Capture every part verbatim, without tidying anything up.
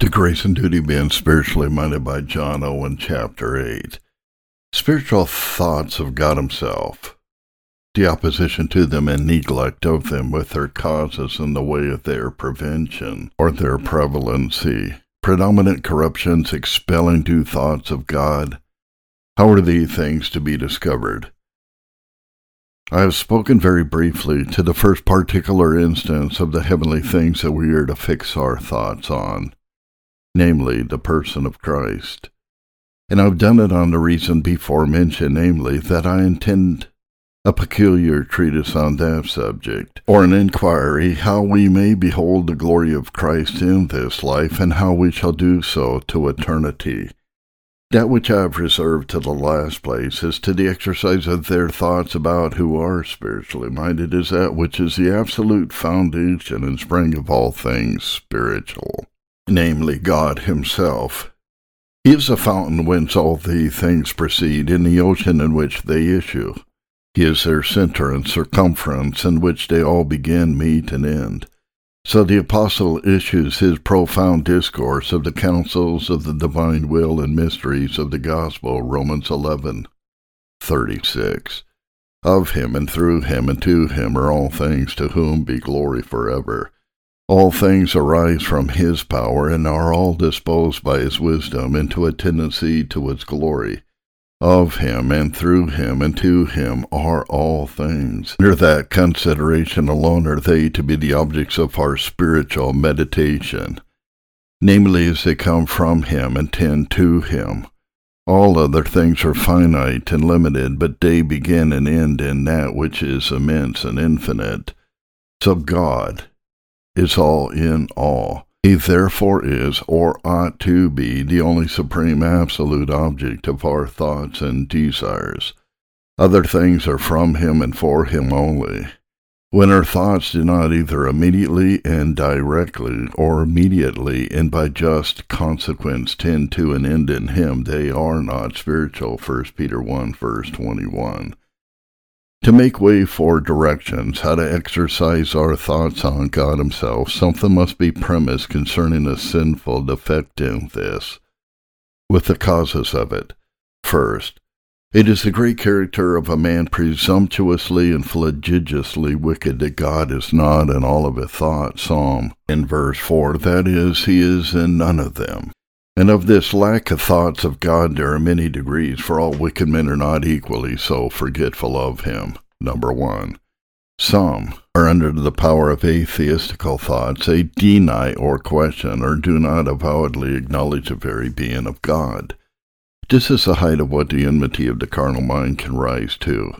To Grace and Duty, being spiritually minded by John Owen, Chapter eight. Spiritual thoughts of God Himself, the opposition to them and neglect of them with their causes in the way of their prevention or their prevalency, predominant corruptions expelling due thoughts of God. How are these things to be discovered? I have spoken very briefly to the first particular instance of the heavenly things that we are to fix our thoughts on, namely the person of Christ. And I've done it on the reason before mentioned, namely that I intend a peculiar treatise on that subject, or an inquiry how we may behold the glory of Christ in this life, and how we shall do so to eternity. That which I have reserved to the last place is to the exercise of their thoughts about who are spiritually minded, is that which is the absolute foundation and spring of all things spiritual, namely God Himself. He is the fountain whence all these things proceed, in the ocean in which they issue. He is their center and circumference, in which they all begin, meet, and end. So the apostle issues his profound discourse of the counsels of the divine will and mysteries of the gospel, Romans eleven thirty-six. Of Him, and through Him, and to Him are all things, to whom be glory forever. All things arise from His power, and are all disposed by His wisdom into a tendency to His glory. Of Him, and through Him, and to Him are all things. Under that consideration alone are they to be the objects of our spiritual meditation, namely as they come from Him and tend to Him. All other things are finite and limited, but they begin and end in that which is immense and infinite. So God is all in all. He therefore is, or ought to be, the only supreme absolute object of our thoughts and desires. Other things are from Him and for Him only. When our thoughts do not either immediately and directly, or immediately and by just consequence tend to an end in Him, they are not spiritual. First Peter one, verse twenty-one. To make way for directions, how to exercise our thoughts on God Himself, something must be premised concerning a sinful defect in this, with the causes of it. First, it is the great character of a man presumptuously and flagitiously wicked that God is not in all of His thoughts. Psalm in verse four, that is, He is in none of them. And of this lack of thoughts of God there are many degrees, for all wicked men are not equally so forgetful of Him. Number one. Some are under the power of atheistical thoughts. They deny or question, or do not avowedly acknowledge the very being of God. This is the height of what the enmity of the carnal mind can rise to.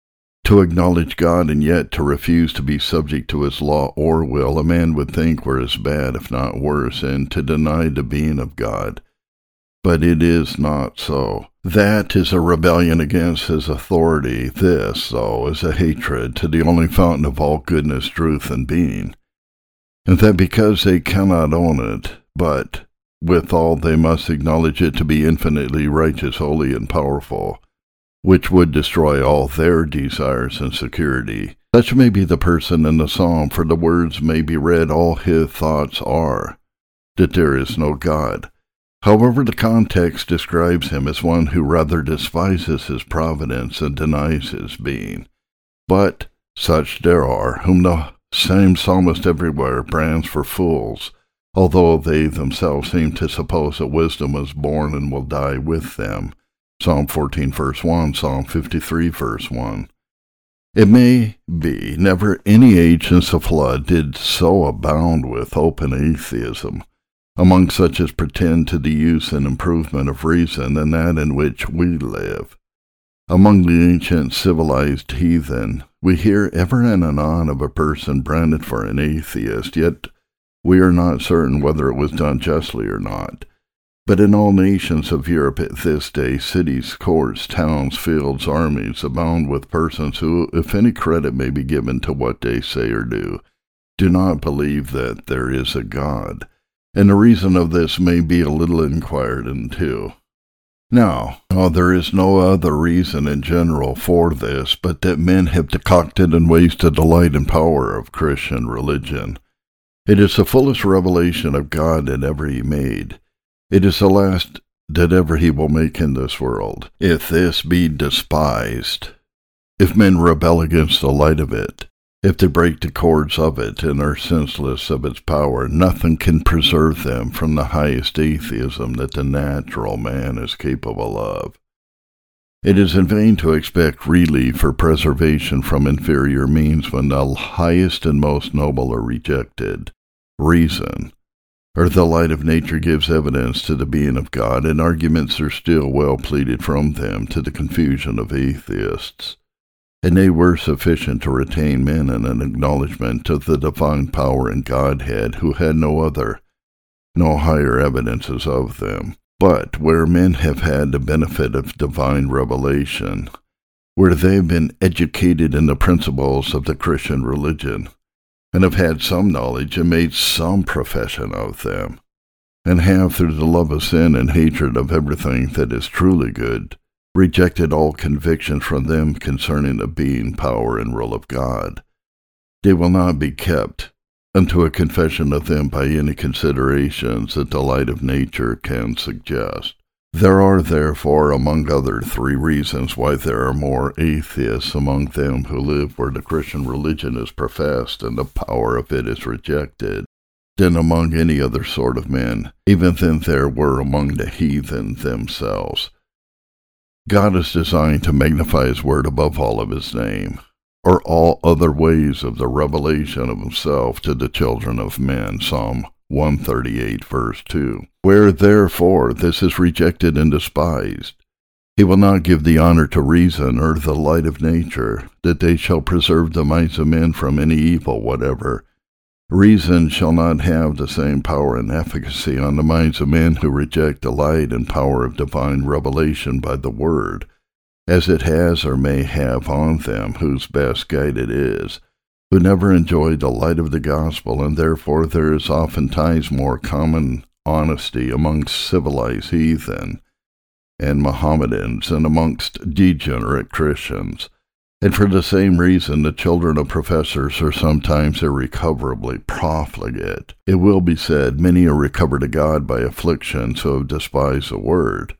To acknowledge God and yet to refuse to be subject to His law or will, a man would think were as bad, if not worse, and to deny the being of God. But it is not so. That is a rebellion against His authority. This, though, is a hatred to the only fountain of all goodness, truth, and being. And that because they cannot own it, but withal they must acknowledge it to be infinitely righteous, holy, and powerful, which would destroy all their desires and security. Such may be the person in the psalm, for the words may be read, all his thoughts are, that there is no God. However, the context describes him as one who rather despises His providence and denies His being. But such there are, whom the same psalmist everywhere brands for fools, although they themselves seem to suppose that wisdom was born and will die with them. Psalm fourteen, verse one, Psalm fifty-three, verse one. It may be never any age since the flood did so abound with open atheism, among such as pretend to the use and improvement of reason, than that in which we live. Among the ancient civilized heathen, we hear ever and anon of a person branded for an atheist, yet we are not certain whether it was done justly or not. But in all nations of Europe at this day, cities, courts, towns, fields, armies, abound with persons who, if any credit may be given to what they say or do, do not believe that there is a God, and the reason of this may be a little inquired into. Now, oh, there is no other reason in general for this, but that men have decocted and wasted the light and power of Christian religion. It is the fullest revelation of God that ever he made. It is the last that ever he will make in this world. If this be despised, if men rebel against the light of it, if they break the cords of it and are senseless of its power, nothing can preserve them from the highest atheism that the natural man is capable of. It is in vain to expect relief or preservation from inferior means when the highest and most noble are rejected. Reason, or the light of nature, gives evidence to the being of God, and arguments are still well pleaded from them to the confusion of atheists. And they were sufficient to retain men in an acknowledgment of the divine power and Godhead, who had no other, no higher evidences of them. But where men have had the benefit of divine revelation, where they have been educated in the principles of the Christian religion, and have had some knowledge and made some profession of them, and have, through the love of sin and hatred of everything that is truly good, rejected all convictions from them concerning the being, power, and rule of God, they will not be kept unto a confession of them by any considerations that the light of nature can suggest. There are, therefore, among other three reasons why there are more atheists among them who live where the Christian religion is professed and the power of it is rejected, than among any other sort of men, even than there were among the heathen themselves. God is designed to magnify his word above all of his name, or all other ways of the revelation of himself to the children of men. Psalm one thirty-eight, verse two. Where, therefore, this is rejected and despised, he will not give the honor to reason or the light of nature, that they shall preserve the minds of men from any evil whatever. Reason shall not have the same power and efficacy on the minds of men who reject the light and power of divine revelation by the word, as it has or may have on them whose best guide it is, who never enjoyed the light of the gospel, and therefore there is oftentimes more common honesty amongst civilized heathen and Mohammedans and amongst degenerate Christians. And for the same reason the children of professors are sometimes irrecoverably profligate. It will be said, many are recovered to God by afflictions who have despised the word.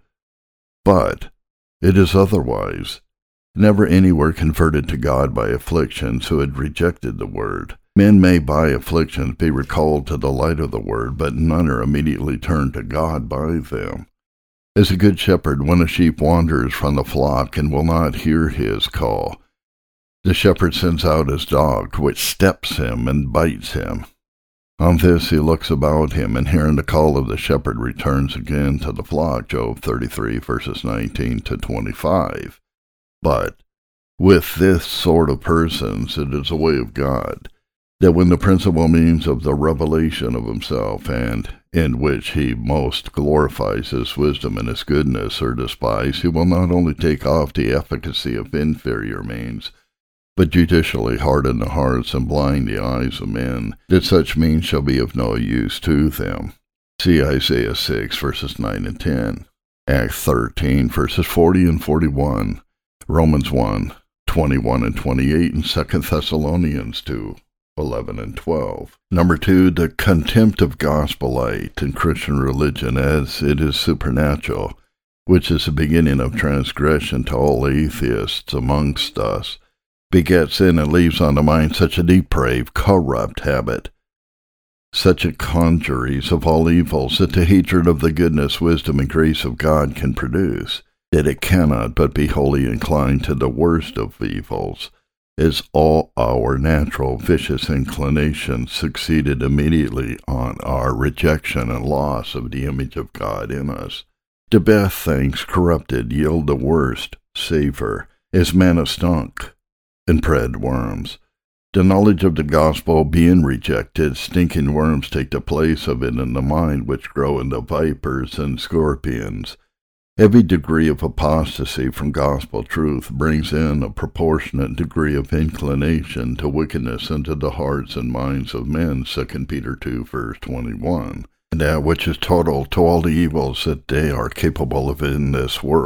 But it is otherwise. Never any were converted to God by afflictions who had rejected the word. Men may by afflictions be recalled to the light of the word, but none are immediately turned to God by them. As a good shepherd, when a sheep wanders from the flock and will not hear his call, the shepherd sends out his dog, which steps him and bites him. On this he looks about him, and hearing the call of the shepherd returns again to the flock. Job thirty-three, verses nineteen to twenty-five. But with this sort of persons it is a way of God, that when the principal means of the revelation of himself, and in which he most glorifies his wisdom and his goodness, are despised, he will not only take off the efficacy of inferior means, but judicially harden the hearts and blind the eyes of men, that such means shall be of no use to them. See Isaiah six, verses nine and ten, Acts thirteen, verses forty and forty-one, Romans one, twenty-one and twenty-eight, and Second Thessalonians two, eleven and twelve. Number two, the contempt of gospel light in Christian religion as it is supernatural, which is the beginning of transgression to all atheists amongst us, begets in and leaves on the mind such a depraved, corrupt habit, such a congeries of all evils, that the hatred of the goodness, wisdom, and grace of God can produce, that it cannot but be wholly inclined to the worst of evils, as all our natural vicious inclinations succeeded immediately on our rejection and loss of the image of God in us. The best things corrupted yield the worst savor, as manna stunk, and bred worms. The knowledge of the gospel being rejected, stinking worms take the place of it in the mind, which grow into vipers and scorpions. Every degree of apostasy from gospel truth brings in a proportionate degree of inclination to wickedness into the hearts and minds of men, Second Peter two, verse twenty-one. And that which is total to all the evils that they are capable of in this world,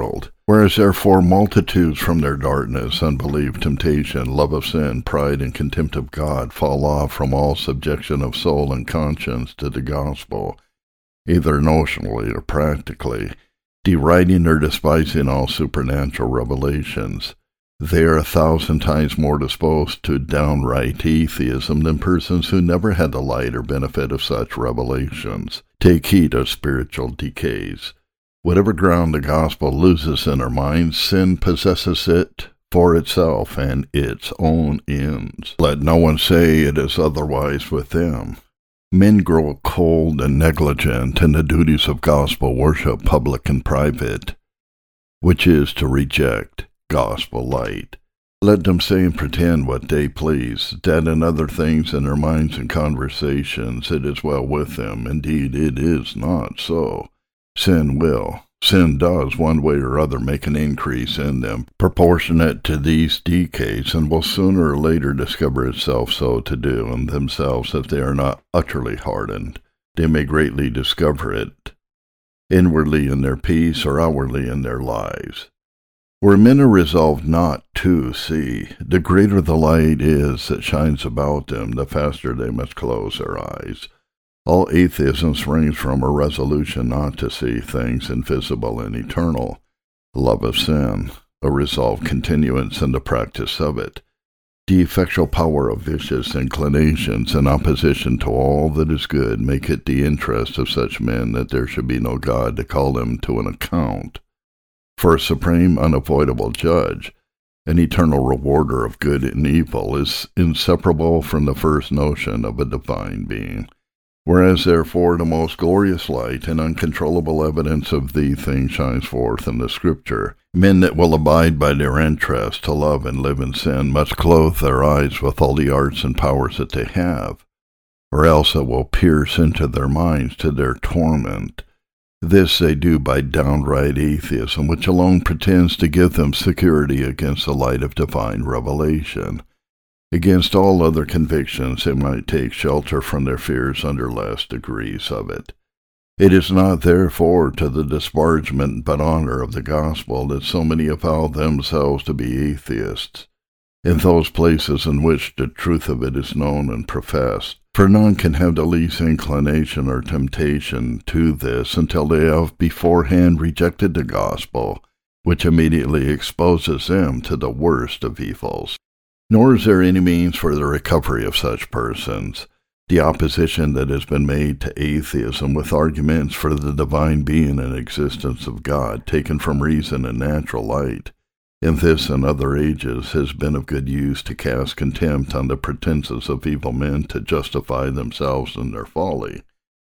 Whereas therefore multitudes from their darkness, unbelief, temptation, love of sin, pride, and contempt of God fall off from all subjection of soul and conscience to the gospel, either notionally or practically, deriding or despising all supernatural revelations. They are a thousand times more disposed to downright atheism than persons who never had the light or benefit of such revelations. Take heed of spiritual decays. Whatever ground the gospel loses in our minds, sin possesses it for itself and its own ends. Let no one say it is otherwise with them. Men grow cold and negligent in the duties of gospel worship, public and private, which is to reject gospel light. Let them say and pretend what they please, that in other things in their minds and conversations it is well with them. Indeed, it is not so. Sin will, sin does, one way or other, make an increase in them, proportionate to these decays, and will sooner or later discover itself so to do in themselves if they are not utterly hardened. They may greatly discover it, inwardly in their peace or outwardly in their lives. Where men are resolved not to see, the greater the light is that shines about them, the faster they must close their eyes. All atheism springs from a resolution not to see things invisible and eternal, love of sin, a resolved continuance in the practice of it, the effectual power of vicious inclinations in opposition to all that is good make it the interest of such men that there should be no God to call them to an account. For a supreme, unavoidable judge, an eternal rewarder of good and evil, is inseparable from the first notion of a divine being. Whereas, therefore, the most glorious light and uncontrollable evidence of the thing shines forth in the Scripture, men that will abide by their interest to love and live in sin must clothe their eyes with all the arts and powers that they have, or else it will pierce into their minds to their torment. This they do by downright atheism, which alone pretends to give them security against the light of divine revelation. Against all other convictions they might take shelter from their fears under less degrees of it. It is not therefore to the disparagement but honor of the gospel that so many avow themselves to be atheists, in those places in which the truth of it is known and professed. For none can have the least inclination or temptation to this until they have beforehand rejected the gospel, which immediately exposes them to the worst of evils. Nor is there any means for the recovery of such persons. The opposition that has been made to atheism with arguments for the divine being and existence of God, taken from reason and natural light, in this and other ages has been of good use to cast contempt on the pretenses of evil men to justify themselves in their folly.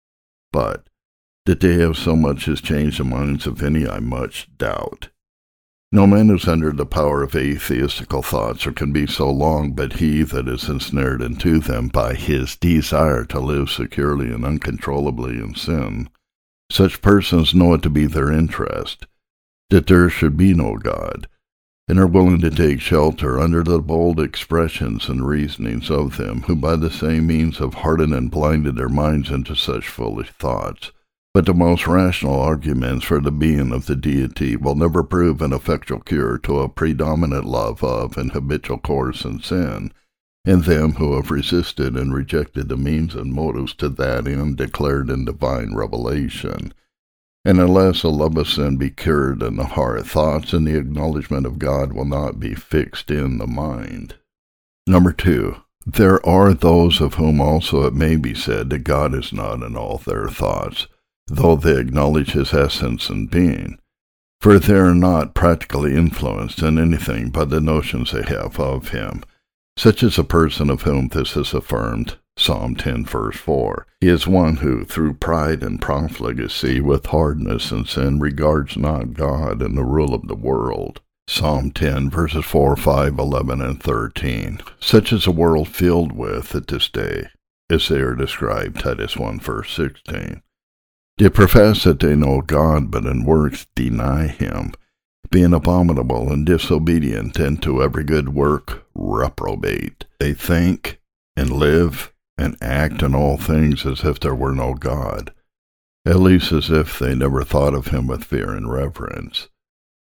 But that they have so much as changed the minds of any I much doubt. No man is under the power of atheistical thoughts, or can be so long, but he that is ensnared into them by his desire to live securely and uncontrollably in sin. Such persons know it to be their interest, that there should be no God, and are willing to take shelter under the bold expressions and reasonings of them, who by the same means have hardened and blinded their minds into such foolish thoughts. But the most rational arguments for the being of the deity will never prove an effectual cure to a predominant love of and habitual course in sin, in them who have resisted and rejected the means and motives to that end declared in divine revelation. And unless a love of sin be cured in the heart, thoughts and the acknowledgement of God will not be fixed in the mind. Number two. There are those of whom also it may be said that God is not in all their thoughts, though they acknowledge his essence and being, for they are not practically influenced in anything by the notions they have of him. Such is a person of whom this is affirmed, Psalm ten, verse four. He is one who, through pride and profligacy, with hardness and sin, regards not God and the rule of the world. Psalm ten, verses four, five, eleven, and thirteen. Such is a world filled with at this day, as they are described, Titus one, verse sixteen. They profess that they know God, but in works deny him, being abominable and disobedient, and to every good work reprobate. They think and live and act in all things as if there were no God, at least as if they never thought of him with fear and reverence.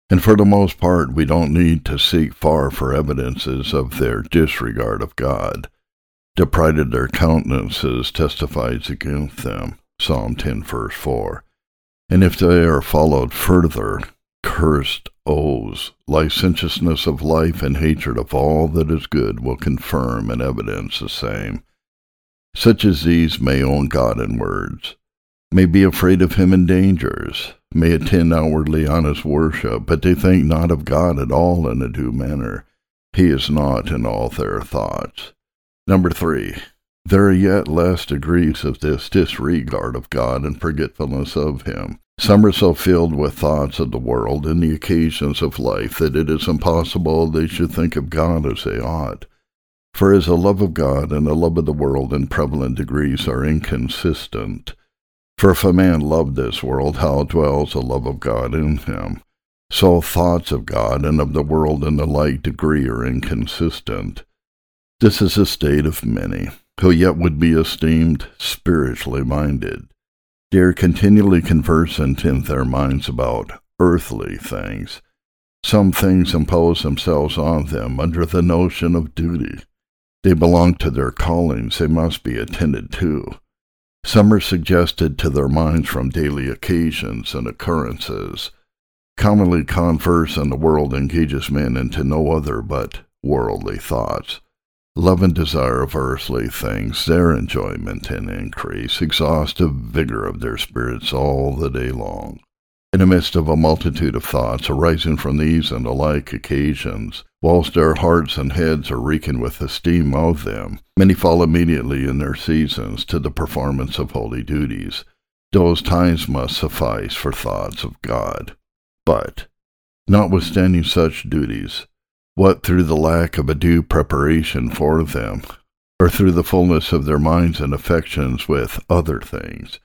And for the most part, we don't need to seek far for evidences of their disregard of God. The pride of their countenances testifies against them, Psalm ten, verse four. And if they are followed further, cursed oaths, licentiousness of life, and hatred of all that is good will confirm and evidence the same. Such as these may own God in words, may be afraid of him in dangers, may attend outwardly on his worship, but they think not of God at all in a due manner. He is not in all their thoughts. Number three, there are yet less degrees of this disregard of God and forgetfulness of him. Some are so filled with thoughts of the world and the occasions of life that it is impossible they should think of God as they ought. For as the love of God and the love of the world in prevalent degrees are inconsistent. For if a man love this world, how dwells the love of God in him? So thoughts of God and of the world in the like degree are inconsistent. This is the state of many, who yet would be esteemed spiritually minded. They are continually conversant in their minds about earthly things. Some things impose themselves on them under the notion of duty. They belong to their callings, they must be attended to. Some are suggested to their minds from daily occasions and occurrences. Commonly converse in the world engages men into no other but worldly thoughts. Love and desire of earthly things, their enjoyment and increase, exhaustive vigor of their spirits all the day long. In the midst of a multitude of thoughts arising from these and the like occasions, whilst their hearts and heads are reeking with esteem of them, many fall immediately in their seasons to the performance of holy duties. Those times must suffice for thoughts of God. But, notwithstanding such duties, what through the lack of a due preparation for them, or through the fullness of their minds and affections with other things,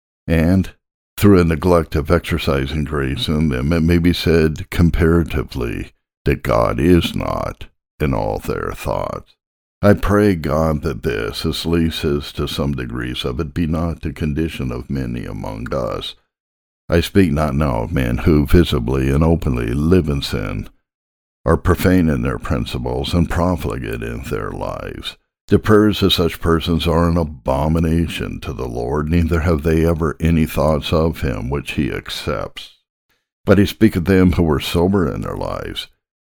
and through a neglect of exercising grace in them, it may be said comparatively that God is not in all their thoughts. I pray God that this, at least as to some degrees of it, be not the condition of many among us. I speak not now of men who visibly and openly live in sin, are profane in their principles, and profligate in their lives. The prayers of such persons are an abomination to the Lord, neither have they ever any thoughts of him which he accepts. But I speak of them who are sober in their lives,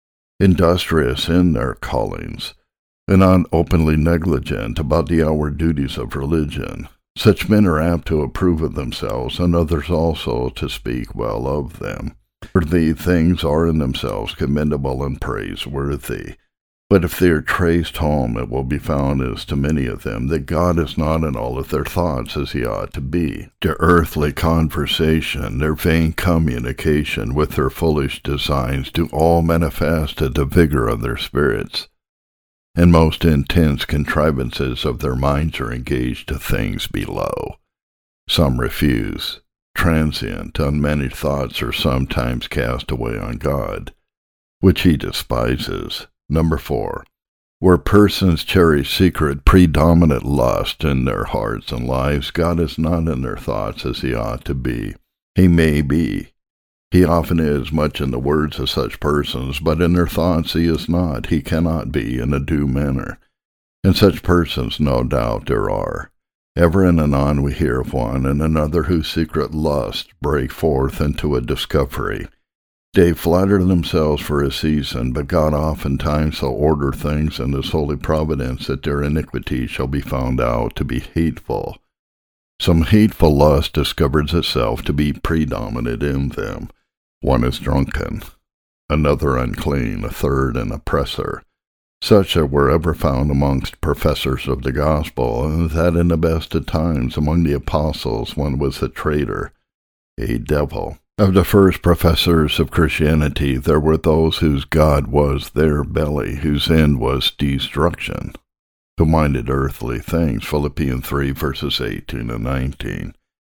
industrious in their callings, and not openly negligent about the outward duties of religion. Such men are apt to approve of themselves, and others also to speak well of them. For these things are in themselves commendable and praiseworthy. But if they are traced home, it will be found as to many of them that God is not in all of their thoughts as he ought to be. Their earthly conversation, their vain communication with their foolish designs do all manifest the vigor of their spirits, and most intense contrivances of their minds are engaged to things below. Some refuse. Transient, unmanaged thoughts are sometimes cast away on God, which he despises. Number four, where persons cherish secret, predominant lust in their hearts and lives, God is not in their thoughts as he ought to be. He may be. He often is much in the words of such persons, but in their thoughts he is not. He cannot be in a due manner. And such persons no doubt there are. Ever and anon we hear of one and another whose secret lusts break forth into a discovery. They flatter themselves for a season, but God oftentimes shall order things in his holy providence that their iniquity shall be found out to be hateful. Some hateful lust discovers itself to be predominant in them. One is drunken, another unclean, a third an oppressor. Such were ever found amongst professors of the gospel, and that in the best of times among the apostles one was a traitor, a devil. Of the first professors of Christianity there were those whose God was their belly, whose end was destruction, who minded earthly things, Philippians three, verses eighteen and nineteen.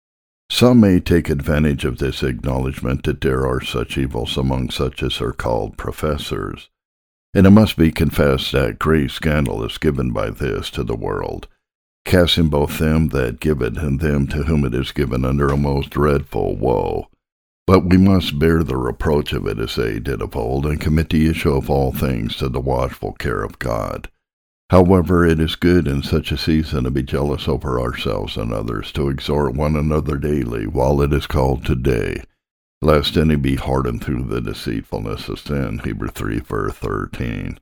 Some may take advantage of this acknowledgment that there are such evils among such as are called professors. And it must be confessed that great scandal is given by this to the world, casting both them that give it and them to whom it is given under a most dreadful woe. But we must bear the reproach of it as they did of old, and commit the issue of all things to the watchful care of God. However, it is good in such a season to be jealous over ourselves and others, to exhort one another daily, while it is called today, lest any be hardened through the deceitfulness of sin. Hebrews three, verse thirteen.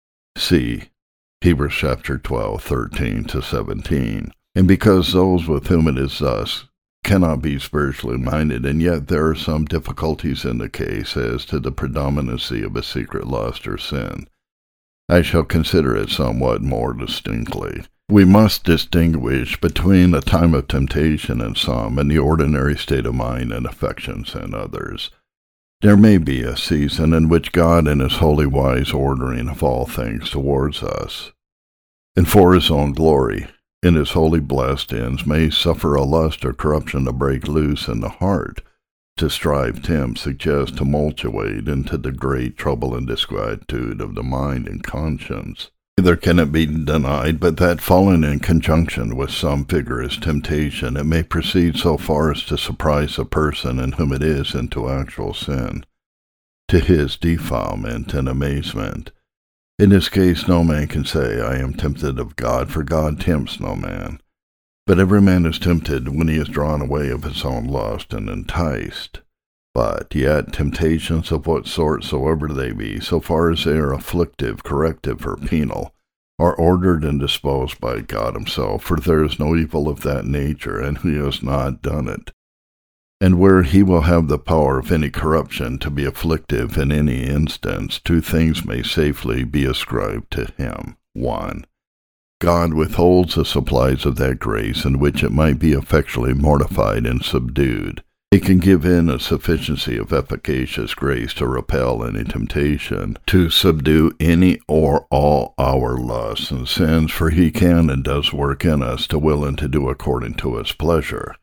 See Hebrews chapter twelve, thirteen to seventeen. And because those with whom it is thus cannot be spiritually minded, and yet there are some difficulties in the case as to the predominancy of a secret lust or sin, I shall consider it somewhat more distinctly. We must distinguish between the time of temptation in some and the ordinary state of mind and affections in others. There may be a season in which God in his holy wise ordering of all things towards us, and for his own glory, in his holy blessed ends, may suffer a lust or corruption to break loose in the heart, to strive, tempt, suggest, tumultuate into the great trouble and disquietude of the mind and conscience. Neither can it be denied but that, fallen in conjunction with some vigorous temptation, it may proceed so far as to surprise a person in whom it is into actual sin, to his defilement and amazement. In this case no man can say, I am tempted of God, for God tempts no man. But every man is tempted when he is drawn away of his own lust and enticed. But yet temptations of what sort soever they be, so far as they are afflictive, corrective, or penal, are ordered and disposed by God himself, for there is no evil of that nature, and he has not done it. And where he will have the power of any corruption to be afflictive in any instance, two things may safely be ascribed to him. One, God withholds the supplies of that grace in which it might be effectually mortified and subdued. He can give in a sufficiency of efficacious grace to repel any temptation, to subdue any or all our lusts and sins, for he can and does work in us to will and to do according to his pleasure.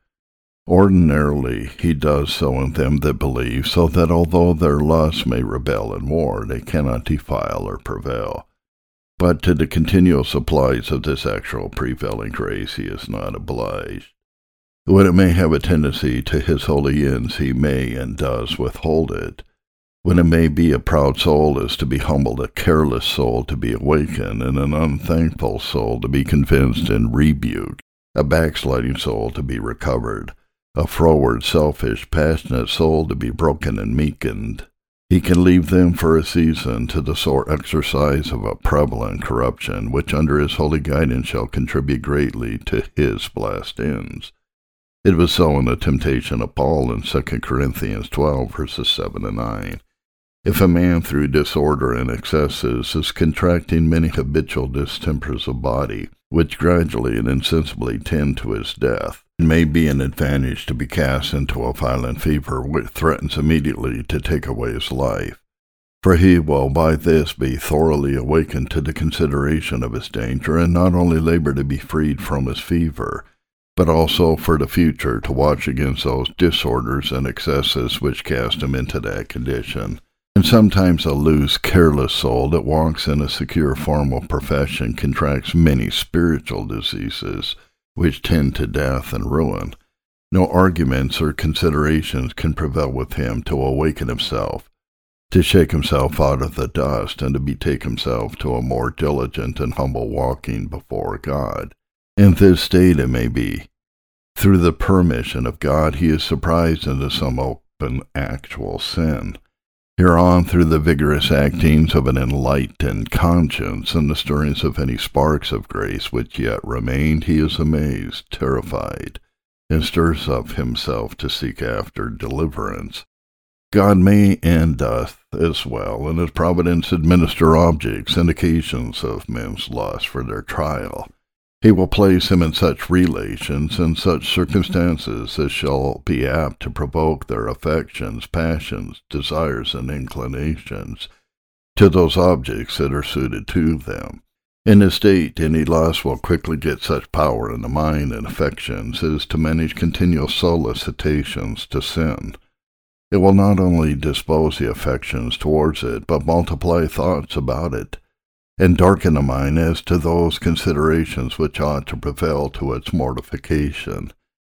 Ordinarily he does so in them that believe, so that although their lusts may rebel in war, they cannot defile or prevail. But to the continual supplies of this actual prevailing grace he is not obliged. When it may have a tendency to his holy ends, he may and does withhold it. When it may be a proud soul is to be humbled, a careless soul to be awakened, and an unthankful soul to be convinced and rebuked, a backsliding soul to be recovered, a froward, selfish, passionate soul to be broken and meekened. He can leave them for a season to the sore exercise of a prevalent corruption, which under his holy guidance shall contribute greatly to his blessed ends. It was so in the temptation of Paul in Second Corinthians twelve, verses seven and nine. If a man through disorder and excesses is contracting many habitual distempers of body, which gradually and insensibly tend to his death, it may be an advantage to be cast into a violent fever which threatens immediately to take away his life. For he will by this be thoroughly awakened to the consideration of his danger, and not only labor to be freed from his fever, but also for the future to watch against those disorders and excesses which cast him into that condition. And sometimes a loose, careless soul that walks in a secure formal profession contracts many spiritual diseases, which tend to death and ruin. No arguments or considerations can prevail with him to awaken himself, to shake himself out of the dust, and to betake himself to a more diligent and humble walking before God. In this state, it may be, through the permission of God, he is surprised into some open actual sin. Hereon, through the vigorous actings of an enlightened conscience and the stirrings of any sparks of grace which yet remained, he is amazed, terrified, and stirs up himself to seek after deliverance. God may and doth as well in his providence administer objects and occasions of men's lust for their trial. He will place him in such relations and such circumstances as shall be apt to provoke their affections, passions, desires, and inclinations to those objects that are suited to them. In this state, any lust will quickly get such power in the mind and affections as to manage continual solicitations to sin. It will not only dispose the affections towards it, but multiply thoughts about it, and darken the mind as to those considerations which ought to prevail to its mortification.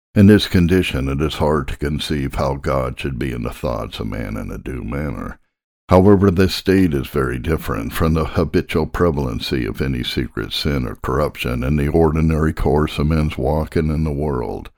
In this condition, it is hard to conceive how God should be in the thoughts of man in a due manner. However, this state is very different from the habitual prevalency of any secret sin or corruption in the ordinary course of men's walking in the world.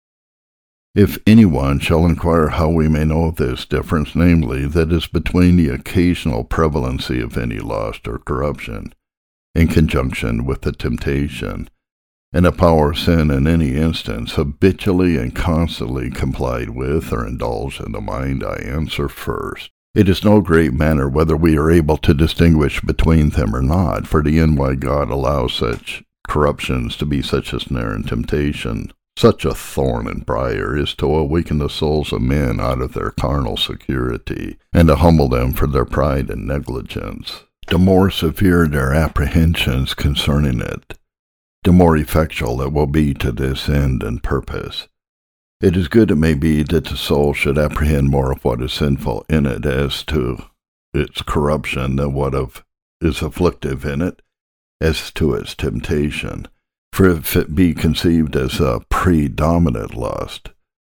If anyone shall inquire how we may know this difference, namely, that is between the occasional prevalency of any lust or corruption, in conjunction with the temptation, and the power of sin in any instance, habitually and constantly complied with or indulged in the mind, I answer first. It is no great matter whether we are able to distinguish between them or not, for the end why God allows such corruptions to be such a snare and temptation, such a thorn and briar, is to awaken the souls of men out of their carnal security, and to humble them for their pride and negligence. The more severe their apprehensions concerning it, the more effectual it will be to this end and purpose. It is good, it may be, that the soul should apprehend more of what is sinful in it as to its corruption than what of is afflictive in it as to its temptation. For if it be conceived as a predominant lust,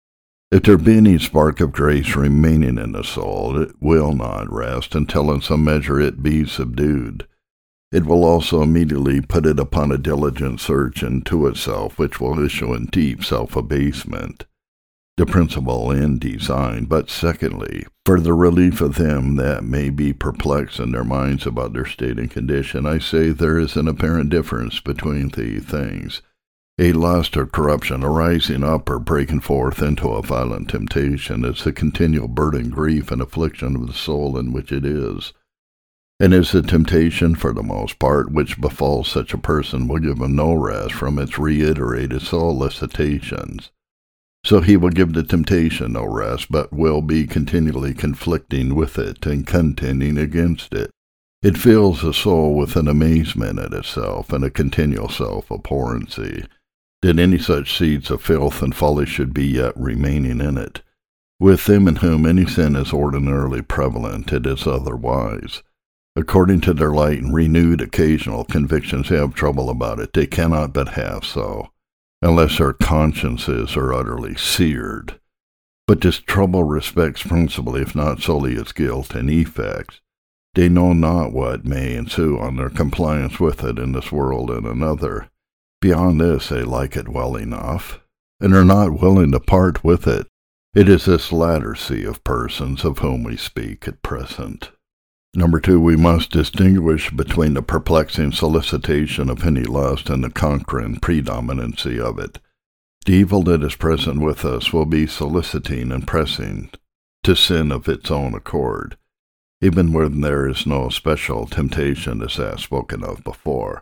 if there be any spark of grace remaining in the soul, it will not rest until in some measure it be subdued. It will also immediately put it upon a diligent search into itself, which will issue in deep self-abasement, the principal end design. But secondly, for the relief of them that may be perplexed in their minds about their state and condition, I say there is an apparent difference between the things. A lust or corruption arising up or breaking forth into a violent temptation is the continual burden, grief, and affliction of the soul in which it is, and is the temptation, for the most part, which befalls such a person will give him no rest from its reiterated solicitations. So he will give the temptation no rest, but will be continually conflicting with it and contending against it. It fills the soul with an amazement at itself and a continual self-abhorrency, that any such seeds of filth and folly should be yet remaining in it. With them in whom any sin is ordinarily prevalent, it is otherwise. According to their light and renewed occasional convictions have trouble about it, they cannot but have so, unless their consciences are utterly seared. But this trouble respects principally, if not solely, its guilt and effects. They know not what may ensue on their compliance with it in this world and another. Beyond this they like it well enough, and are not willing to part with it. It is this latter sea of persons of whom we speak at present. Number two, we must distinguish between the perplexing solicitation of any lust and the conquering predominancy of it. The evil that is present with us will be soliciting and pressing to sin of its own accord, even when there is no special temptation as that spoken of before.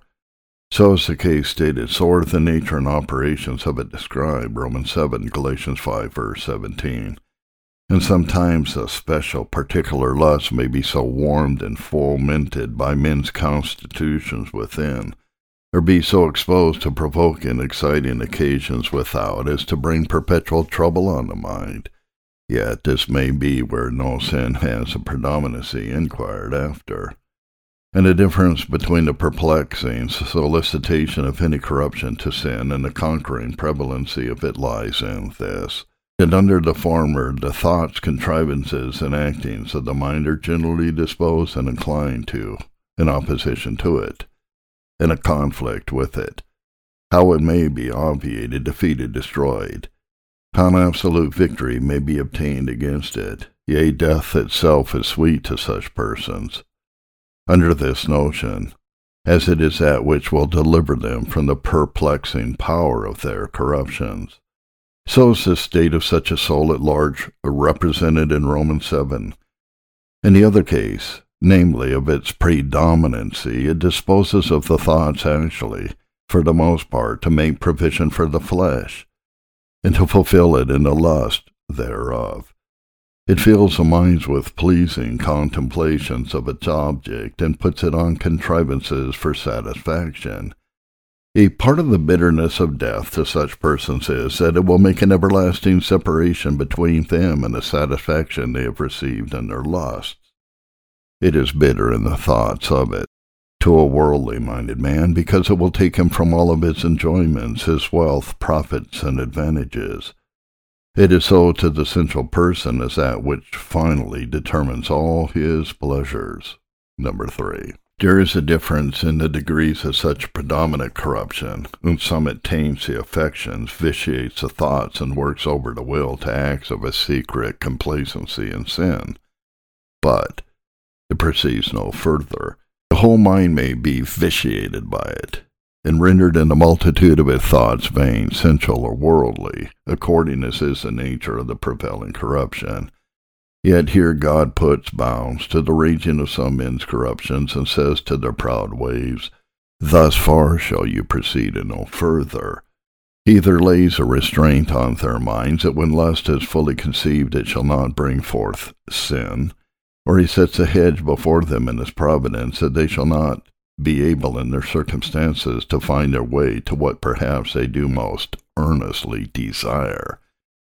So is the case stated, so are the nature and operations of it described, Romans seven, Galatians five, verse seventeen. And sometimes a special particular lust may be so warmed and fomented by men's constitutions within, or be so exposed to provoking, exciting occasions without, as to bring perpetual trouble on the mind. Yet this may be where no sin has a predominancy inquired after. And the difference between the perplexing solicitation of any corruption to sin and the conquering prevalency of it lies in this, that under the former the thoughts, contrivances, and actings of the mind are generally disposed and inclined to, in opposition to it, in a conflict with it, how it may be obviated, defeated, destroyed, how an absolute victory may be obtained against it. Yea, death itself is sweet to such persons, under this notion, as it is that which will deliver them from the perplexing power of their corruptions. So is the state of such a soul at large represented in Romans seven. In the other case, namely of its predominancy, it disposes of the thoughts actually, for the most part, to make provision for the flesh, and to fulfill it in the lust thereof. It fills the minds with pleasing contemplations of its object, and puts it on contrivances for satisfaction. A part of the bitterness of death to such persons is that it will make an everlasting separation between them and the satisfaction they have received in their lusts. It is bitter in the thoughts of it. to a worldly-minded man, because it will take him from all of his enjoyments, his wealth, profits, and advantages. It is so to the sensual person as that which finally determines all his pleasures. Number three. There is a difference in the degrees of such predominant corruption. In some it taints the affections, vitiates the thoughts, and works over the will to acts of a secret complacency and sin. But it proceeds no further. The whole mind may be vitiated by it, and rendered in a multitude of its thoughts vain, sensual, or worldly, according as is the nature of the prevailing corruption. Yet here God puts bounds to the raging of some men's corruptions, and says to their proud waves, Thus far shall you proceed and no further. He either lays a restraint on their minds, that when lust is fully conceived it shall not bring forth sin, or he sets a hedge before them in his providence, that they shall not be able in their circumstances to find their way to what perhaps they do most earnestly desire.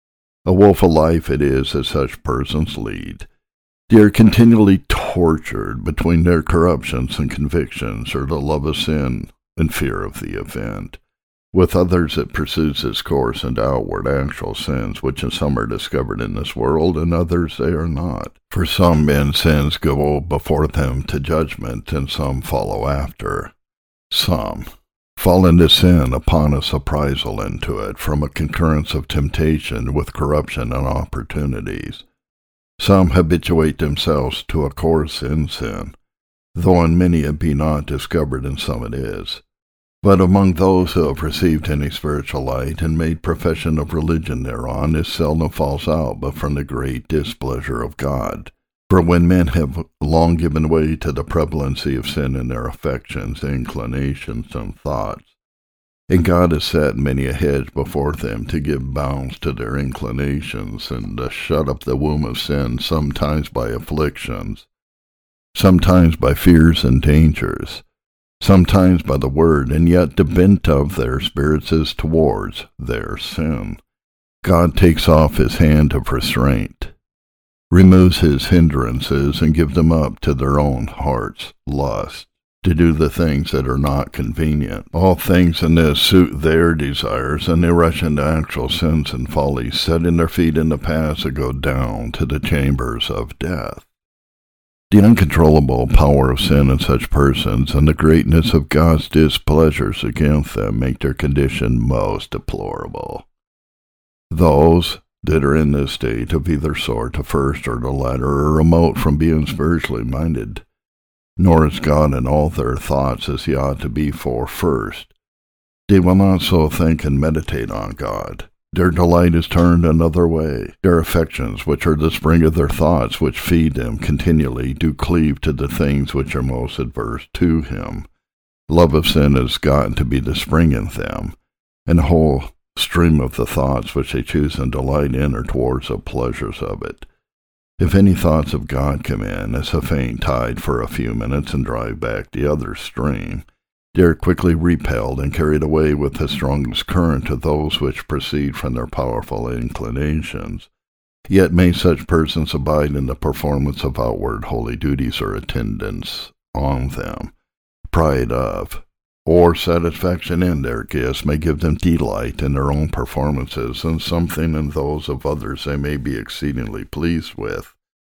A woeful life it is that such persons lead. They are continually tortured between their corruptions and convictions, or the love of sin and fear of the event. With others it pursues its course into outward actual sins, which in some are discovered in this world, and others they are not. For some men's sins go before them to judgment, and some follow after. Some fall into sin upon a surprisal into it, from a concurrence of temptation with corruption and opportunities. Some habituate themselves to a course in sin, though in many it be not discovered, in some it is. But among those who have received any spiritual light, and made profession of religion thereon, it seldom falls out but from the great displeasure of God. For when men have long given way to the prevalency of sin in their affections, inclinations, and thoughts, and God has set many a hedge before them to give bounds to their inclinations, and to shut up the womb of sin, sometimes by afflictions, sometimes by fears and dangers, sometimes by the word, and yet the bent of their spirits is towards their sin. God takes off his hand of restraint, removes his hindrances, and gives them up to their own heart's lust, to do the things that are not convenient. All things in this suit their desires, and they rush into actual sins and follies, setting their feet in the paths that go down to the chambers of death. The uncontrollable power of sin in such persons, and the greatness of God's displeasures against them, make their condition most deplorable. Those that are in this state of either sort, the first or the latter, are remote from being spiritually minded, nor is God in all their thoughts as he ought to be. For first, they will not so think and meditate on God. Their delight is turned another way. Their affections, which are the spring of their thoughts, which feed them continually, do cleave to the things which are most adverse to him. Love of sin has gotten to be the spring in them, and the whole stream of the thoughts which they choose and delight in are towards the pleasures of it. If any thoughts of God come in, as a faint tide for a few minutes, and drive back the other stream, they are quickly repelled and carried away with the strongest current of those which proceed from their powerful inclinations. Yet may such persons abide in the performance of outward holy duties or attendance on them. Pride of, or satisfaction in their gifts may give them delight in their own performances, and something in those of others they may be exceedingly pleased with,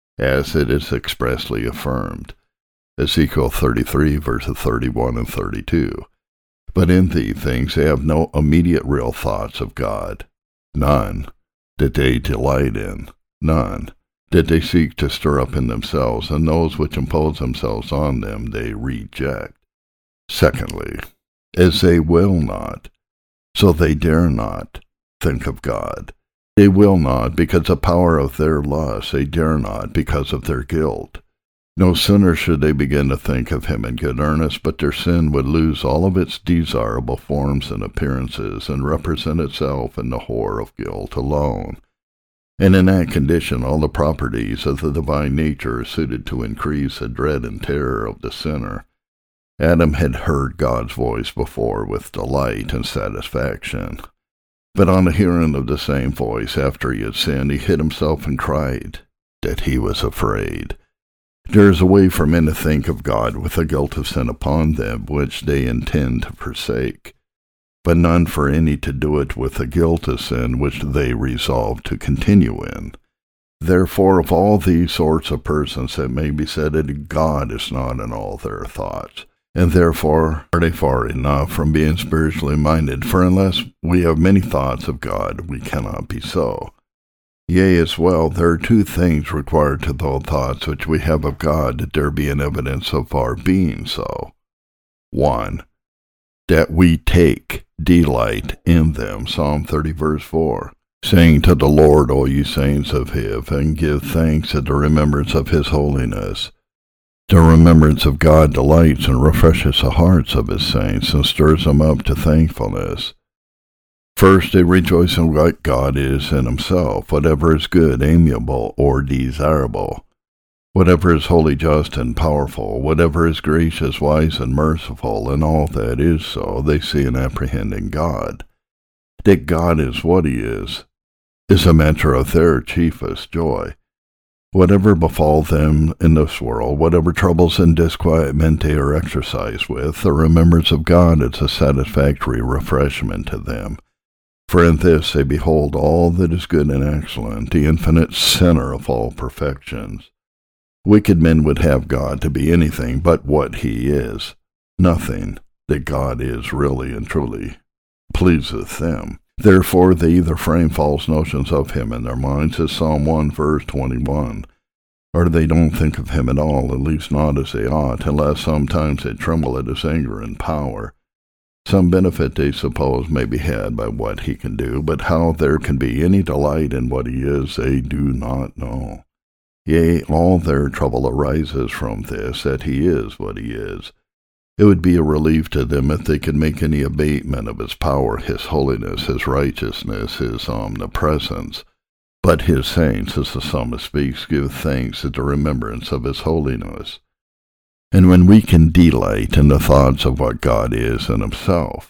as it is expressly affirmed. Ezekiel thirty-three, verses thirty-one and thirty-two. But in these things they have no immediate real thoughts of God, none that they delight in, none that they seek to stir up in themselves, and those which impose themselves on them they reject. Secondly, as they will not, so they dare not think of God. They will not because of the power of their lust, they dare not because of their guilt. No sooner should they begin to think of him in good earnest, but their sin would lose all of its desirable forms and appearances, and represent itself in the horror of guilt alone. And in that condition all the properties of the divine nature are suited to increase the dread and terror of the sinner. Adam had heard God's voice before with delight and satisfaction. But on the hearing of the same voice after he had sinned, he hid himself and cried that he was afraid. There is a way for men to think of God with the guilt of sin upon them, which they intend to forsake, but none for any to do it with the guilt of sin which they resolve to continue in. Therefore, of all these sorts of persons, it may be said that God is not in all their thoughts, and therefore are they far enough from being spiritually minded, for unless we have many thoughts of God, we cannot be so. Yea, as well, there are two things required to those thoughts which we have of God, that there be an evidence of our being so. One, that we take delight in them, Psalm thirty, verse four. Saying to the Lord, O ye saints of his, and give thanks at the remembrance of his holiness. The remembrance of God delights and refreshes the hearts of his saints, and stirs them up to thankfulness. First, they rejoice in what God is in himself, whatever is good, amiable, or desirable, whatever is holy, just, and powerful, whatever is gracious, wise, and merciful, and all that is so, they see and apprehend in God. That God is what he is, is a matter of their chiefest joy. Whatever befall them in this world, whatever troubles and disquietment they are exercised with, the remembrance of God is a satisfactory refreshment to them. For in this they behold all that is good and excellent, the infinite centre of all perfections. Wicked men would have God to be anything but what he is, nothing that God is really and truly pleaseth them. Therefore they either frame false notions of him in their minds, as Psalm one, verse twenty-one, or they don't think of him at all, at least not as they ought, unless sometimes they tremble at his anger and power. Some benefit they suppose may be had by what he can do, but how there can be any delight in what he is, they do not know. Yea, all their trouble arises from this, that he is what he is. It would be a relief to them if they could make any abatement of his power, his holiness, his righteousness, his omnipresence. But his saints, as the psalmist speaks, give thanks at the remembrance of his holiness. And when we can delight in the thoughts of what God is in himself,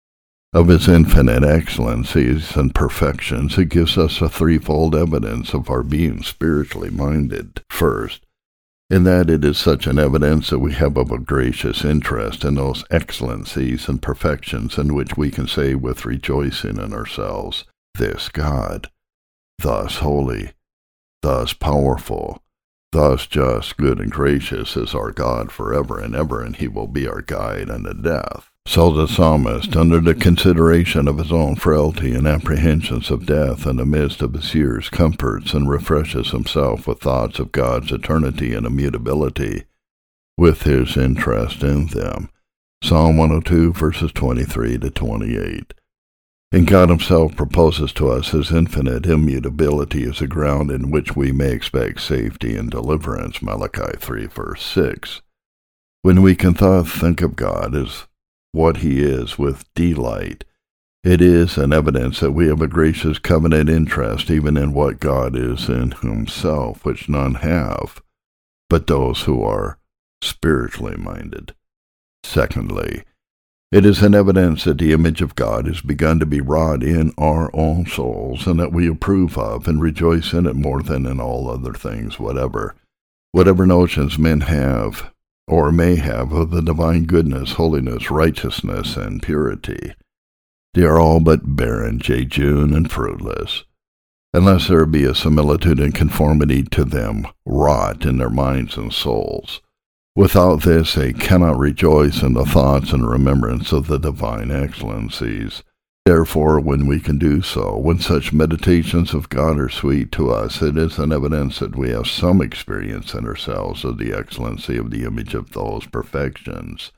of his infinite excellencies and perfections, it gives us a threefold evidence of our being spiritually minded. First, in that it is such an evidence that we have of a gracious interest in those excellencies and perfections, in which we can say with rejoicing in ourselves, this God, thus holy, thus powerful, thus just, good, and gracious is our God forever and ever, and he will be our guide unto death. So the psalmist, under the consideration of his own frailty and apprehensions of death in the midst of his years, comforts and refreshes himself with thoughts of God's eternity and immutability, with his interest in them. Psalm one oh two, verses twenty-three to twenty-eight. And God himself proposes to us his infinite immutability as a ground in which we may expect safety and deliverance, Malachi three, verse six. When we can thus think of God as what he is with delight, it is an evidence that we have a gracious covenant interest even in what God is in himself, which none have, but those who are spiritually minded. Secondly, it is an evidence that the image of God has begun to be wrought in our own souls, and that we approve of and rejoice in it more than in all other things whatever. Whatever notions men have or may have of the divine goodness, holiness, righteousness, and purity, they are all but barren, jejune, and fruitless, unless there be a similitude and conformity to them wrought in their minds and souls. Without this they cannot rejoice in the thoughts and remembrance of the divine excellencies. Therefore, when we can do so, when such meditations of God are sweet to us, it is an evidence that we have some experience in ourselves of the excellency of the image of those perfections,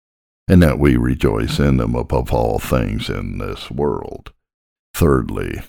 and that we rejoice in them above all things in this world. Thirdly,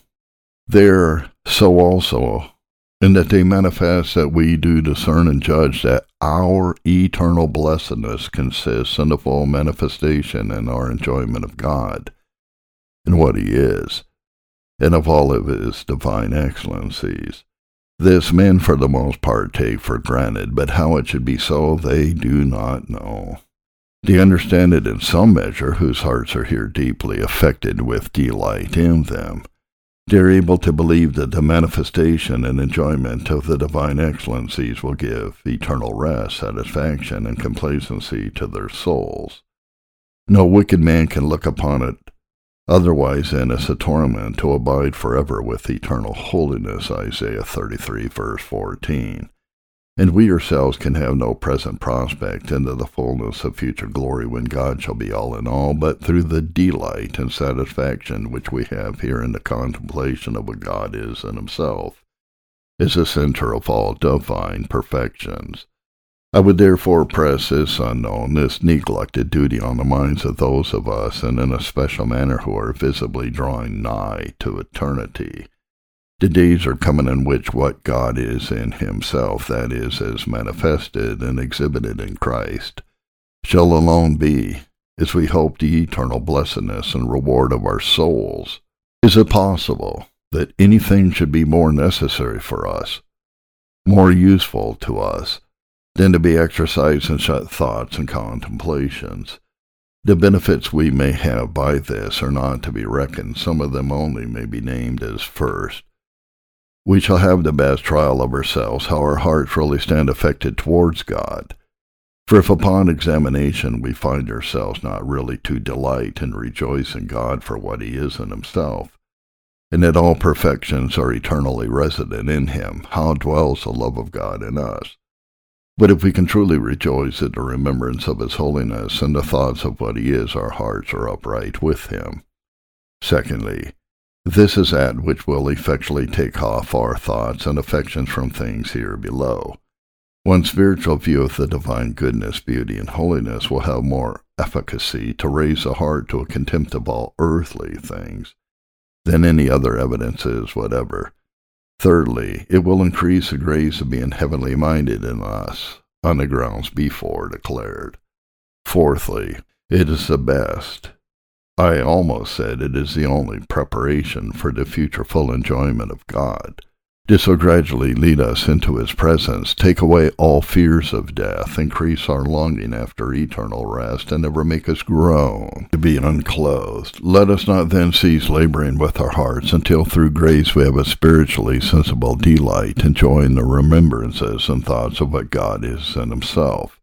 there so also, in that they manifest that we do discern and judge that our eternal blessedness consists in the full manifestation and our enjoyment of God, and what he is, and of all of his divine excellencies. This men for the most part take for granted, but how it should be so they do not know. They understand it in some measure, whose hearts are here deeply affected with delight in them. They are able to believe that the manifestation and enjoyment of the divine excellencies will give eternal rest, satisfaction, and complacency to their souls. No wicked man can look upon it otherwise than as a torment to abide forever with eternal holiness, Isaiah thirty-three, verse fourteen. And we ourselves can have no present prospect into the fullness of future glory when God shall be all in all, but through the delight and satisfaction which we have here in the contemplation of what God is in himself, is the center of all divine perfections. I would therefore press this unknown, this neglected duty on the minds of those of us, and in a special manner who are visibly drawing nigh to eternity. The days are coming in which what God is in himself, that is, as manifested and exhibited in Christ, shall alone be, as we hope, the eternal blessedness and reward of our souls. Is it possible that anything should be more necessary for us, more useful to us, than to be exercised in such thoughts and contemplations? The benefits we may have by this are not to be reckoned. Some of them only may be named as first. We shall have the best trial of ourselves, how our hearts really stand affected towards God. For if upon examination we find ourselves not really to delight and rejoice in God for what he is in himself, and that all perfections are eternally resident in him, how dwells the love of God in us? But if we can truly rejoice at the remembrance of his holiness and the thoughts of what he is, our hearts are upright with him. Secondly, this is that which will effectually take off our thoughts and affections from things here below. One spiritual view of the divine goodness, beauty, and holiness will have more efficacy to raise the heart to a contempt of all earthly things than any other evidences whatever. Thirdly, it will increase the grace of being heavenly minded in us, on the grounds before declared. Fourthly, it is the best, I almost said it is the only preparation for the future full enjoyment of God. This will gradually lead us into his presence, take away all fears of death, increase our longing after eternal rest, and ever make us groan to be unclothed. Let us not then cease laboring with our hearts until through grace we have a spiritually sensible delight, enjoying the remembrances and thoughts of what God is in himself.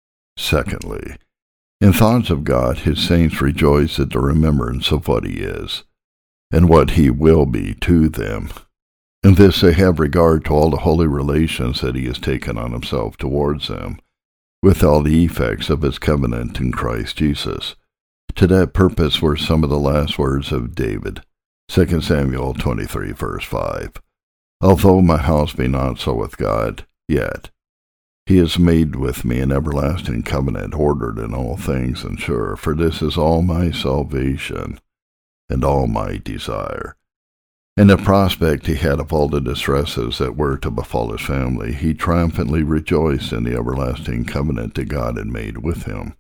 Secondly, in thoughts of God, his saints rejoice at the remembrance of what he is, and what he will be to them. In this they have regard to all the holy relations that he has taken on himself towards them, with all the effects of his covenant in Christ Jesus. To that purpose were some of the last words of David, Second Samuel twenty-three, verse five. Although my house be not so with God, yet he has made with me an everlasting covenant, ordered in all things and sure, for this is all my salvation and all my desire. In the prospect he had of all the distresses that were to befall his family, he triumphantly rejoiced in the everlasting covenant that God had made with him.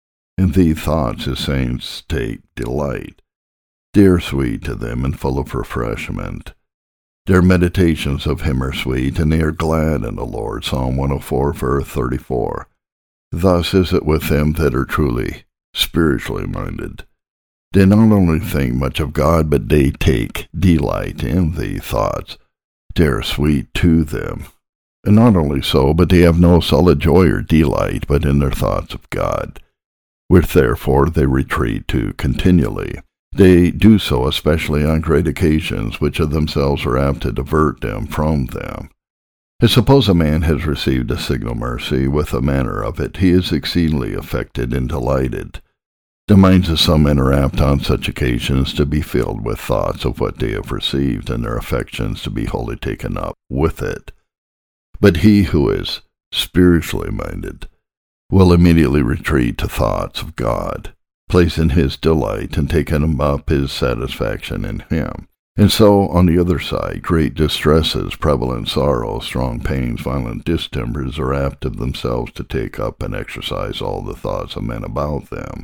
In these thoughts his saints take delight. They are sweet to them and full of refreshment. Their meditations of him are sweet, and they are glad in the Lord. Psalm one oh four, verse thirty-four. Thus is it with them that are truly spiritually minded. They not only think much of God, but they take delight in the thoughts. They are sweet to them. And not only so, but they have no solid joy or delight, but in their thoughts of God, which therefore they retreat to continually. They do so especially on great occasions, which of themselves are apt to divert them from them. And suppose a man has received a signal mercy, with the manner of it, he is exceedingly affected and delighted. The minds of some men are apt on such occasions to be filled with thoughts of what they have received, and their affections to be wholly taken up with it. But he who is spiritually minded will immediately retreat to thoughts of God, placing his delight and taking up his satisfaction in him. And so, on the other side, great distresses, prevalent sorrows, strong pains, violent distempers are apt of themselves to take up and exercise all the thoughts of men about them.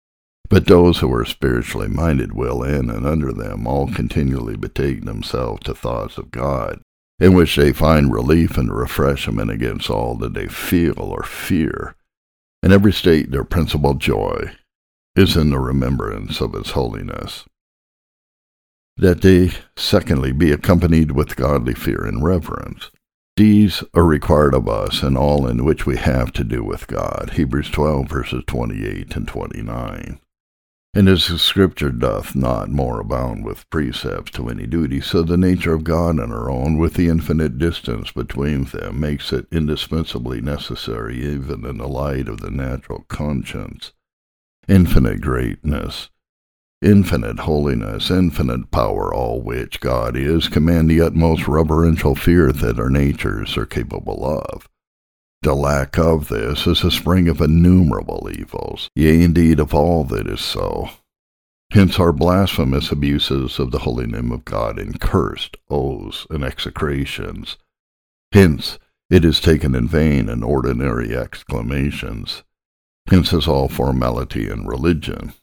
But those who are spiritually minded will, in and under them, all continually betake themselves to thoughts of God, in which they find relief and refreshment against all that they feel or fear. In every state their principal joy is in the remembrance of his holiness. that they, secondly, be accompanied with godly fear and reverence. These are required of us in all in which we have to do with God. Hebrews twelve, verses twenty-eight and twenty-nine. And as the Scripture doth not more abound with precepts to any duty, so the nature of God and our own, with the infinite distance between them, makes it indispensably necessary, even in the light of the natural conscience, infinite greatness, infinite holiness, infinite power, all which God is, command the utmost reverential fear that our natures are capable of. The lack of this is a spring of innumerable evils, yea, indeed, of all that is so. Hence our blasphemous abuses of the holy name of God in cursed oaths and execrations. Hence it is taken in vain in ordinary exclamations. Hence is all formality in religion.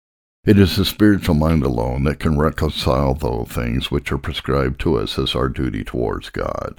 It is the spiritual mind alone that can reconcile those things which are prescribed to us as our duty towards God.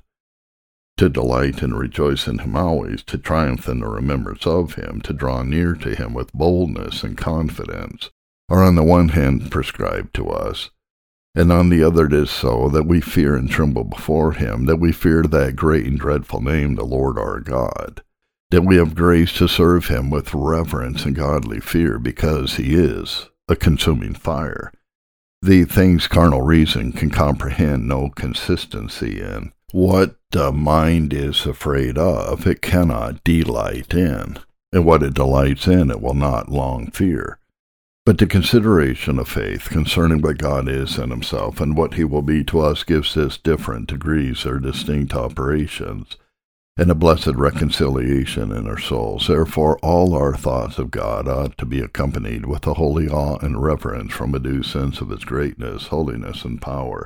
To delight and rejoice in him always, to triumph in the remembrance of him, to draw near to him with boldness and confidence, are on the one hand prescribed to us, and on the other it is so that we fear and tremble before him, that we fear that great and dreadful name, the Lord our God, that we have grace to serve him with reverence and godly fear, because he is a consuming fire, the things carnal reason can comprehend no consistency in. What the mind is afraid of, it cannot delight in, and what it delights in, it will not long fear. But the consideration of faith concerning what God is in himself and what he will be to us gives this different degrees or distinct operations, and a blessed reconciliation in our souls. Therefore all our thoughts of God ought to be accompanied with a holy awe and reverence from a due sense of his greatness, holiness, and power.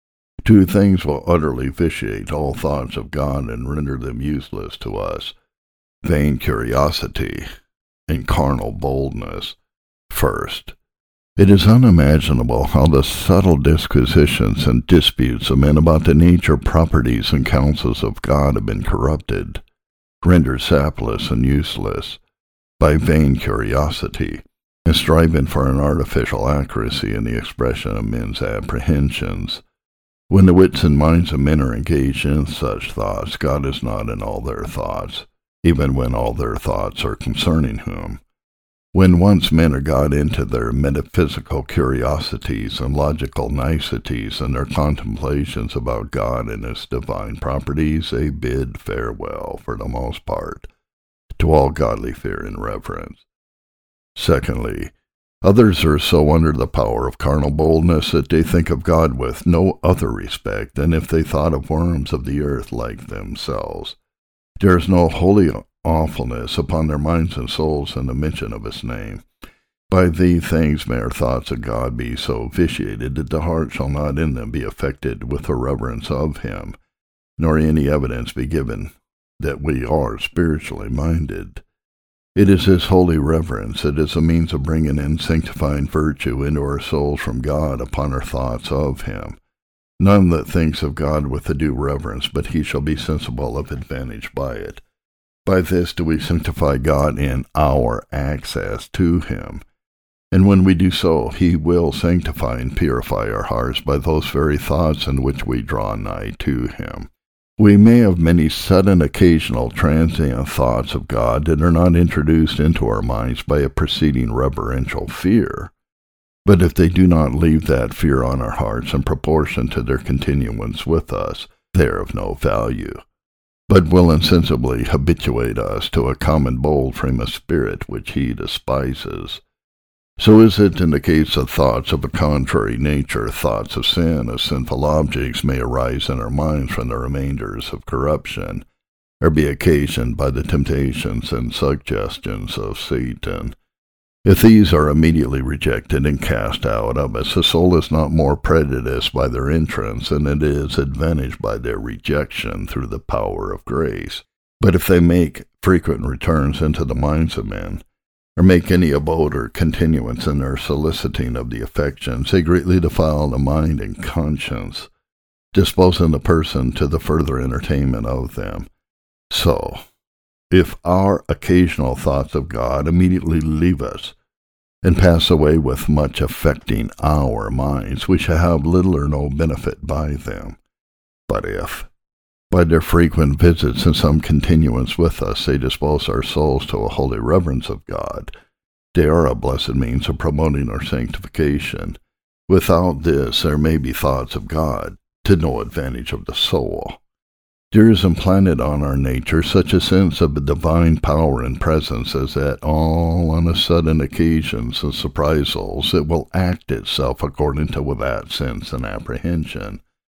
Two things will utterly vitiate all thoughts of God and render them useless to us: vain curiosity and carnal boldness. First, it is unimaginable how the subtle disquisitions and disputes of men about the nature, properties, and counsels of God have been corrupted, rendered sapless and useless, by vain curiosity, and striving for an artificial accuracy in the expression of men's apprehensions. When the wits and minds of men are engaged in such thoughts, God is not in all their thoughts, even when all their thoughts are concerning whom. When once men are got into their metaphysical curiosities and logical niceties and their contemplations about God and his divine properties, they bid farewell, for the most part, to all godly fear and reverence. Secondly, others are so under the power of carnal boldness that they think of God with no other respect than if they thought of worms of the earth like themselves. There is no holy awfulness upon their minds and souls in the mention of his name. By these things may our thoughts of God be so vitiated that the heart shall not in them be affected with a reverence of him, nor any evidence be given that we are spiritually minded. It is this holy reverence that is a means of bringing in sanctifying virtue into our souls from God upon our thoughts of him. None that thinks of God with a due reverence, but he shall be sensible of advantage by it. By this do we sanctify God in our access to him. And when we do so, he will sanctify and purify our hearts by those very thoughts in which we draw nigh to him. We may have many sudden, occasional, transient thoughts of God that are not introduced into our minds by a preceding reverential fear. But if they do not leave that fear on our hearts in proportion to their continuance with us, they are of no value, but will insensibly habituate us to a common bold frame of spirit which he despises. So is it in the case of thoughts of a contrary nature. Thoughts of sin as sinful objects may arise in our minds from the remainders of corruption, or be occasioned by the temptations and suggestions of Satan. If these are immediately rejected and cast out of us, the soul is not more prejudiced by their entrance than it is advantaged by their rejection through the power of grace. But if they make frequent returns into the minds of men, or make any abode or continuance in their soliciting of the affections, they greatly defile the mind and conscience, disposing the person to the further entertainment of them. So, if our occasional thoughts of God immediately leave us, and pass away with much affecting our minds, we shall have little or no benefit by them. But if, by their frequent visits and some continuance with us, they dispose our souls to a holy reverence of God, they are a blessed means of promoting our sanctification. Without this, there may be thoughts of God, to no advantage of the soul. There is implanted on our nature such a sense of a divine power and presence as that all on a sudden occasions and surprisals it will act itself according to that sense and apprehension.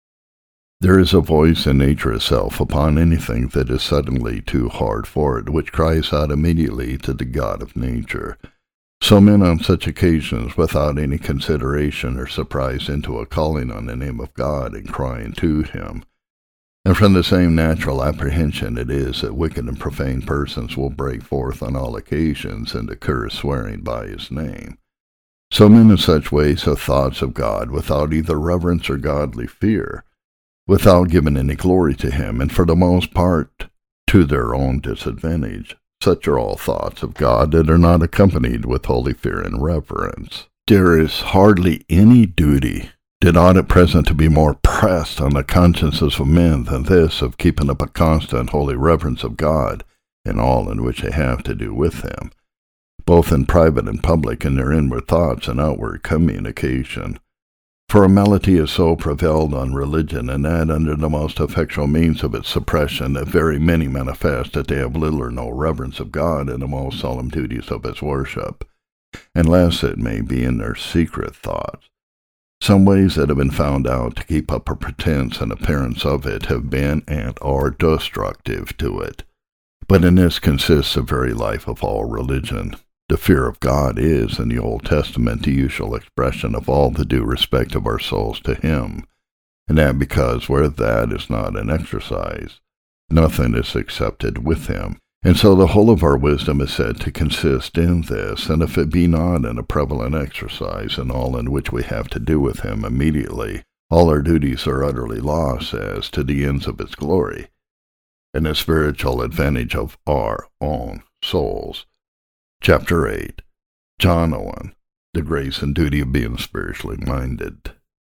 There is a voice in nature itself upon anything that is suddenly too hard for it, which cries out immediately to the God of nature. So men on such occasions, without any consideration, are surprised into a calling on the name of God and crying to him. And from the same natural apprehension it is that wicked and profane persons will break forth on all occasions and curse swearing by his name. So men in such ways have thoughts of God without either reverence or godly fear, without giving any glory to him, and for the most part to their own disadvantage. Such are all thoughts of God that are not accompanied with holy fear and reverence. There is hardly any duty that ought at present to be more pressed on the consciences of men than this of keeping up a constant holy reverence of God in all in which they have to do with him, both in private and public, in their inward thoughts and outward communication. For a malady is so prevailed on religion, and that under the most effectual means of its suppression, that very many manifest that they have little or no reverence of God in the most solemn duties of his worship, unless it may be in their secret thoughts. Some ways that have been found out to keep up a pretense and appearance of it have been and are destructive to it. But in this consists the very life of all religion. The fear of God is, in the Old Testament, the usual expression of all the due respect of our souls to him, and that because where that is not an exercise, nothing is accepted with him. And so the whole of our wisdom is said to consist in this, and if it be not in a prevalent exercise in all in which we have to do with him immediately, all our duties are utterly lost as to the ends of its glory, and the spiritual advantage of our own souls. Chapter eight. John Owen, The Grace and Duty of Being Spiritually Minded.